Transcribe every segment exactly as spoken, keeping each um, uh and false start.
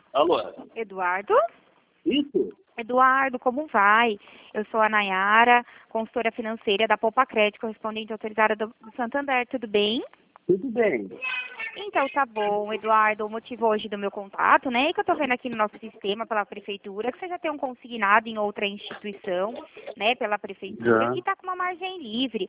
Alô? Eduardo? Isso? Eduardo, como vai? Eu sou a Nayara, consultora financeira da Poupa Crédito, correspondente autorizada do do Santander, tudo bem? Tudo bem. Então tá bom, Eduardo, o motivo hoje do meu contato, né, é que eu tô vendo aqui no nosso sistema pela prefeitura, que você já tem um consignado em outra instituição, né, pela prefeitura, Já. e tá com uma margem livre.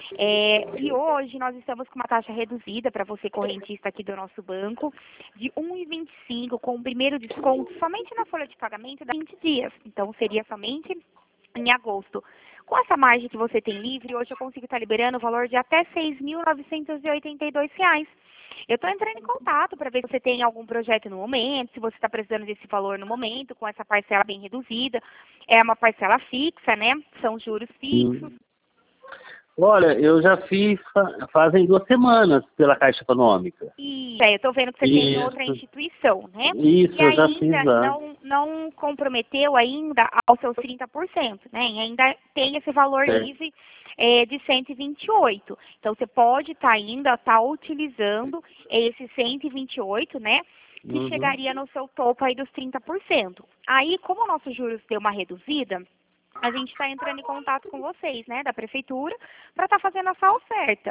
É, e hoje nós estamos com uma taxa reduzida para você correntista aqui do nosso banco, de um vírgula vinte e cinco, com o primeiro desconto somente na folha de pagamento da vinte dias. Então seria somente em agosto. Com essa margem que você tem livre, hoje eu consigo estar liberando o valor de até seis mil novecentos e oitenta e dois reais. Eu estou entrando em contato para ver se você tem algum projeto no momento, se você está precisando desse valor no momento, com essa parcela bem reduzida. É uma parcela fixa, né? São juros fixos. Hum. Olha, eu já fiz fa- fazem duas semanas pela Caixa Econômica. E é, eu estou vendo que você tem em outra Isso. instituição, né? Isso, E eu já fiz ainda lá. não, não comprometeu ainda aos seus trinta por cento, né? E ainda tem esse valor É. livre é, de cento e vinte e oito. Então, você pode estar ainda tá utilizando esse cento e vinte e oito, né? Que Uhum. chegaria no seu topo aí dos trinta por cento. Aí, como o nosso juros deu uma reduzida, a gente está entrando em contato com vocês, né, da prefeitura, para estar fazendo essa oferta.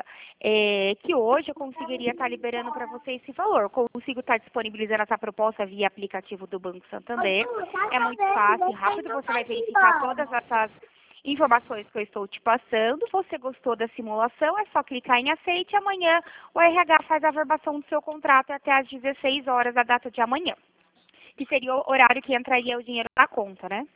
É, que hoje eu conseguiria estar liberando para vocês esse valor. Consigo estar disponibilizando essa proposta via aplicativo do Banco Santander. É muito fácil e rápido, você vai verificar todas essas informações que eu estou te passando. Você gostou da simulação, é só clicar em aceite. Amanhã o R H faz a averbação do seu contrato até às dezesseis horas da data de amanhã, que seria o horário que entraria o dinheiro na conta, né?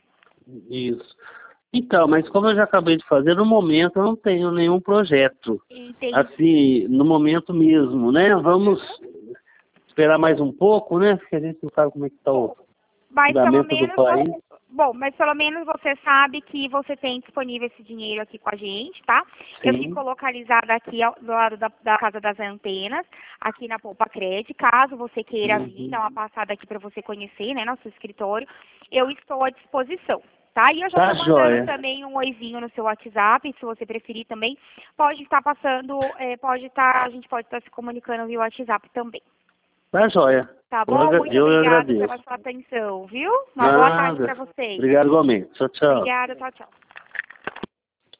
Isso. Então, mas como eu já acabei de fazer, no momento eu não tenho nenhum projeto. Entendi. Assim, no momento mesmo, né? Vamos esperar mais um pouco, né? Porque a gente não sabe como é que está o Mas pelo fundamento do menos país. você, bom, mas pelo menos você sabe que você tem disponível esse dinheiro aqui com a gente, tá? Eu Sim. fico localizada aqui ao, do lado da, da Casa das Antenas, aqui na Poupa Crédito. Caso você queira vir, Uhum. dar uma passada aqui para você conhecer, né, nosso escritório, eu estou à disposição. Tá? E eu já Tá estou mandando joia. também um oizinho no seu WhatsApp, se você preferir também. Pode estar passando, é, pode estar, a gente pode estar se comunicando via WhatsApp também. Tá joia. Tá Eu, bom? agra- Muito eu obrigada agradeço. pela sua atenção, viu? Uma boa tarde Nada. para vocês. Obrigado igualmente. Tchau, tchau. Obrigada, tchau, tchau.